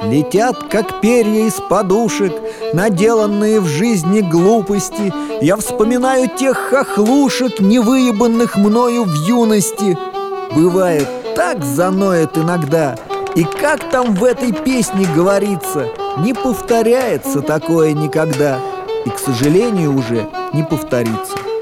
Летят, как перья из подушек, наделанные в жизни глупости. Я вспоминаю тех хохлушек, невыебанных мною в юности. Бывает, так заноет иногда. И как там в этой песне говорится, не повторяется такое никогда. И, к сожалению, уже не повторится.